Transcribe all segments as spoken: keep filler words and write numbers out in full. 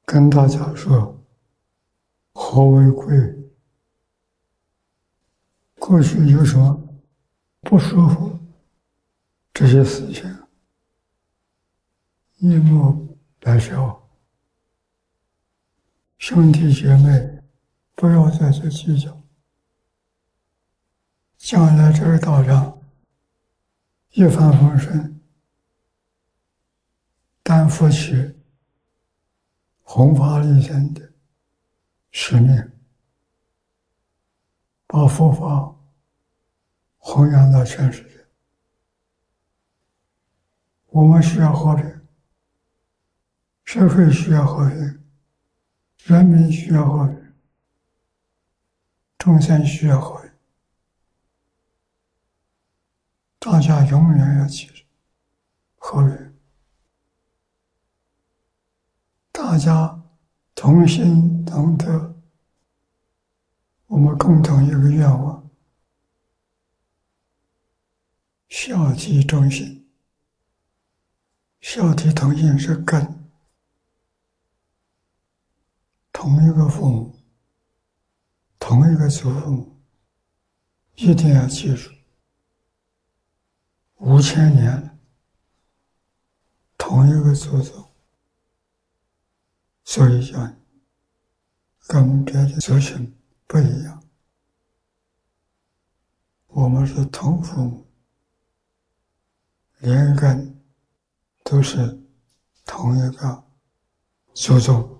跟大家说，何为贵？过去有什么不舒服，这些事情一目了然。兄弟姐妹，不要在这计较。将来这个道场一帆风顺，担负起弘法利生的使命，把佛法弘扬到全世界。我们需要和平，社会需要和平，人民需要和平，众生需要和平。大家永远要记住和平，大家同心同德。我们共同有个愿望，孝悌忠信。孝悌同心是根，同一个父母，同一个祖父母，一定要记住。五千年了，同一个祖宗，所以讲跟别的族群不一样。我们是同父母，连根都是同一个祖宗，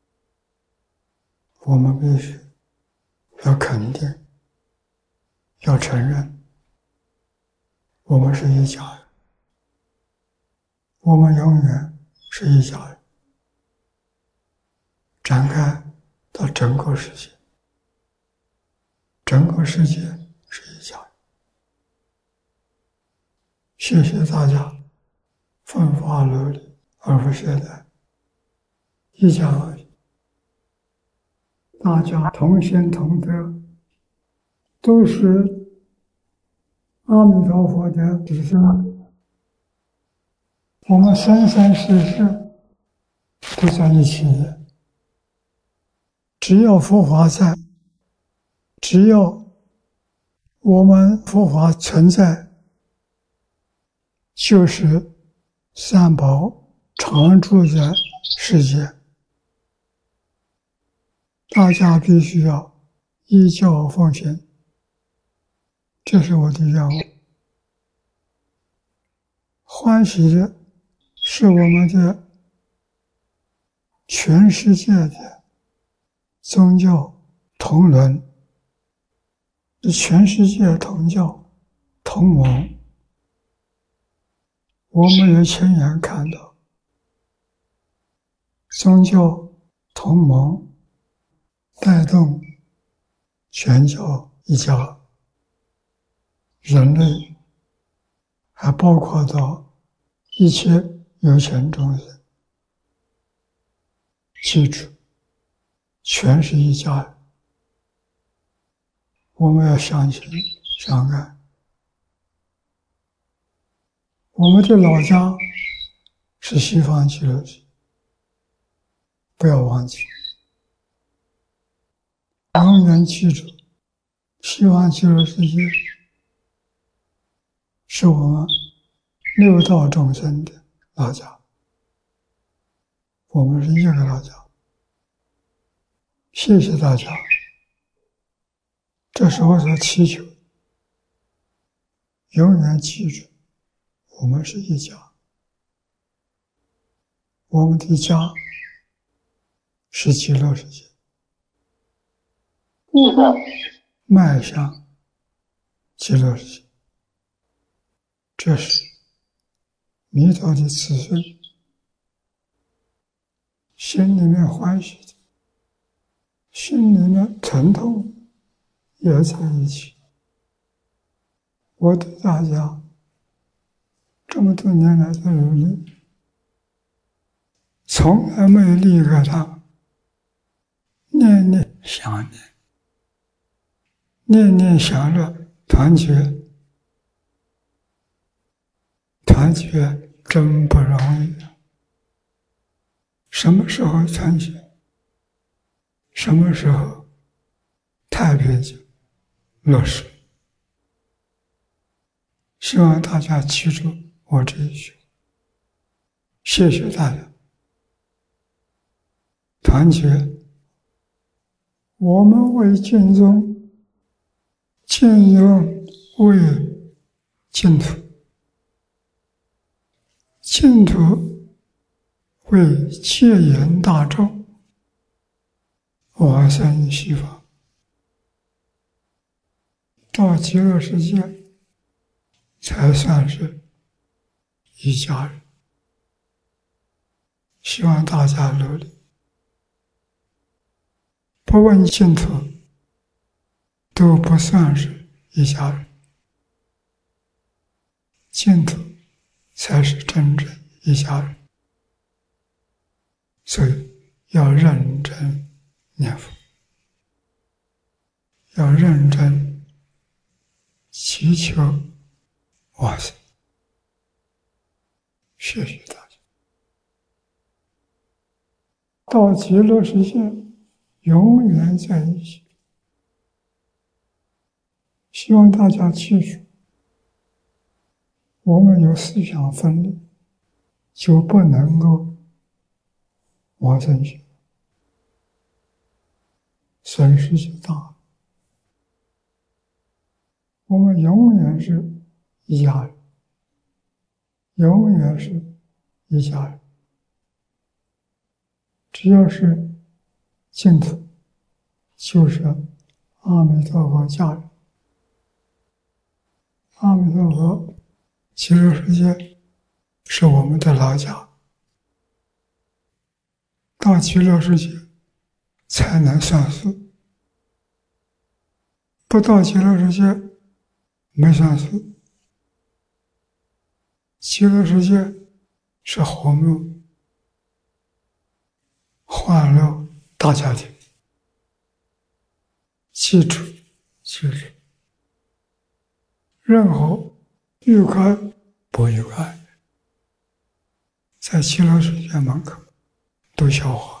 我们必须要肯定，要承认，我们是一家人，我们永远是一家人。展开到整个世界，整个世界是一家人。谢谢大家奋发努力，而不懈怠，一家而已。大家同心同德，都是阿弥陀佛的子孙。我们生生世世都在一起，只要佛法在，只要我们佛法存在，就是三宝常住在世界。大家必须要依教奉行，这是我的愿望。欢喜的是我们的全世界的宗教同伦，是全世界同教同盟。我们有亲眼看到宗教同盟带动全教一家，人类还包括到一切有情众生。记住，全是一家人，我们要相亲相爱。我们的老家是西方极乐世界，不要忘记，永远记住，西方极乐世界是我们六道众生的老家，我们是一个老家。谢谢大家，这是我所祈求的。永远记住，我们是一家，我们的家是极乐世界，迈向极乐世界，这是弥陀的子孙心里面欢喜的，心里面疼痛也在一起。我对大家这么多年来的努力，从来没有离开他，念念想念，念念享乐，团结，团结真不容易。 什么时候参学，什么时候太平就落实。希望大家记住我这一句，谢谢大家。团结，我们为敬宗，敬宗为净土，净土为戒严大众，往生西方，到极乐世界才算是一家人。希望大家努力，不问净土都不算是一家人，净土才是真正一家人。所以要认真念佛，要认真祈求往生。谢谢大家。到极乐世界永远在一起。希望大家记住，我们有思想分裂，就不能够往生去，损失就大了。我们永远是一家人，永远是一家人。只要是净土，就是阿弥陀佛家人。阿弥陀佛极乐世界是我们的老家，到极乐世界才能算数，不到极乐世界没算数。极乐世界是和睦欢乐大家庭，记住记住，任何愉快不愉快在极乐世界门口都消化，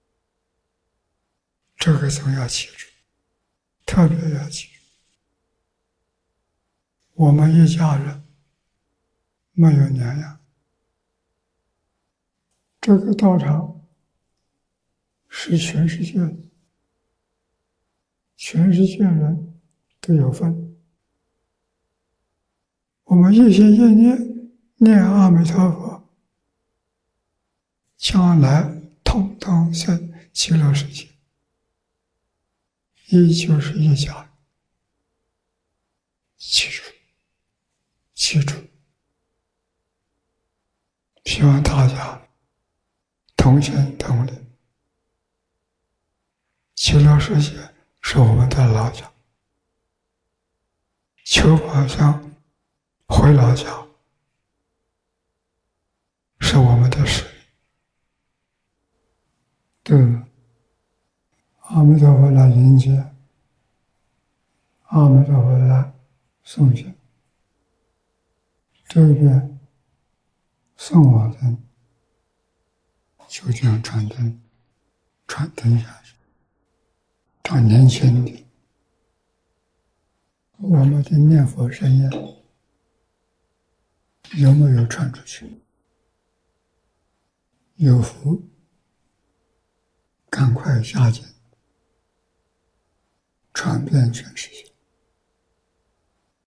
这个总要记住，特别要记住。我们一家人没有两样，这个道场是全世界的，全世界人都有份。我们一心一念念阿弥陀佛，将来统统生极乐世界，依旧是一家人。记住，记住，希望大家同心同力。极乐世界是我们的老家，求法相回老家是我们的事。对了，阿弥陀佛来迎接，阿弥陀佛来送行，这边送往生就这样传灯传灯下去。让年轻的我们的念佛声音有没有传出去？有福赶快下井，传遍全世界。